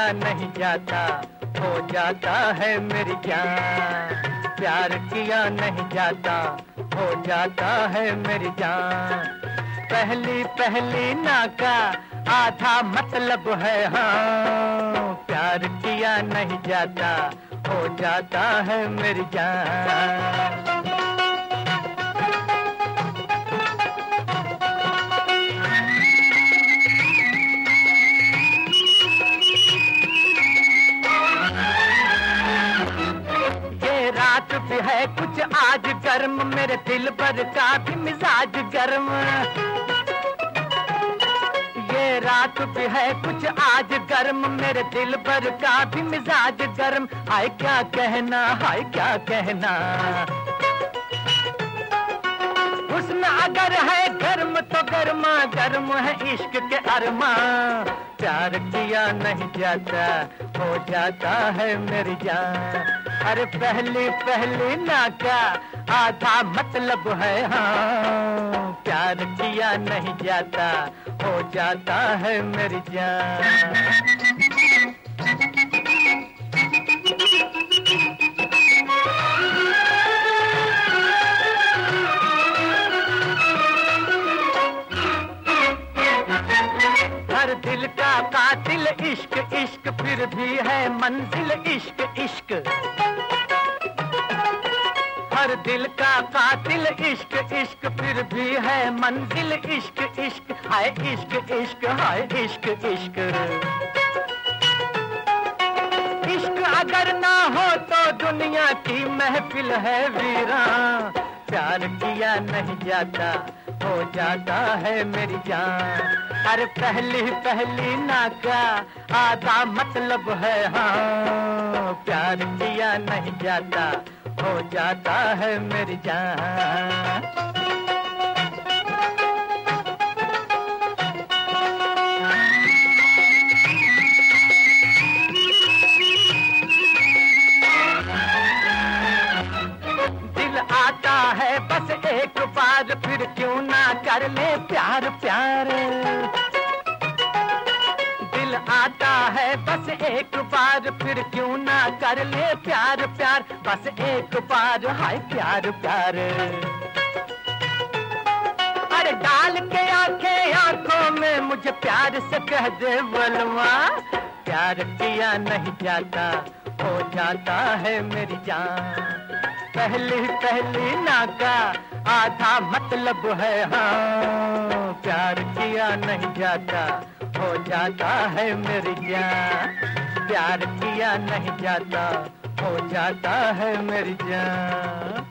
नहीं जाता, हो जाता है मेरी जान। प्यार किया नहीं जाता, हो जाता है मेरी जान। पहली पहली ना का आधा मतलब है हाँ, प्यार किया नहीं जाता, हो जाता है मेरी जान। रात भी है कुछ आज गर्म, मेरे दिल पर का भी मिजाज गर्म। ये रात भी है कुछ आज गर्म, मेरे दिल पर का भी मिजाज गर्म। हाय क्या कहना, हाय क्या कहना। हुस्न अगर है गर्म तो गर्मा गर्म है इश्क के अरमा। प्यार किया नहीं जाता, हो जाता है मेरी जान। अरे पहली पहली ना का आधा मतलब है हाँ, प्यार किया नहीं जाता, हो जाता है मेरी जान। हर दिल का कातिल इश्क इश्क, फिर भी है मंजिल इश्क इश्क। हर दिल का कातिल इश्क इश्क, फिर भी है मंजिल इश्क इश्क। हाय इश्क इश्क, हाय इश्क इश्क। इश्क अगर ना हो तो दुनिया की महफिल है वीरान। प्यार किया नहीं जाता, हो जाता है मेरी जान। अरे पहली पहली ना का आधा मतलब है हाँ, प्यार किया नहीं जाता, हो जाता है मेरी जान। दिल आता है बस एक बार, फिर क्यों ना कर ले प्यार प्यार। दिल आता है बस एक बार, फिर क्यों ना कर ले प्यार प्यार। बस एक बार हाय प्यार प्यार। अरे डाल के आंखें आंखों में मुझे प्यार से कह दे बलवा। प्यार किया नहीं जाता, हो जाता है मेरी जान। पहली पहली ना का आधा मतलब है हाँ, प्यार किया नहीं जाता, हो जाता है मेरी जान। प्यार किया नहीं जाता, हो जाता है मेरी जान।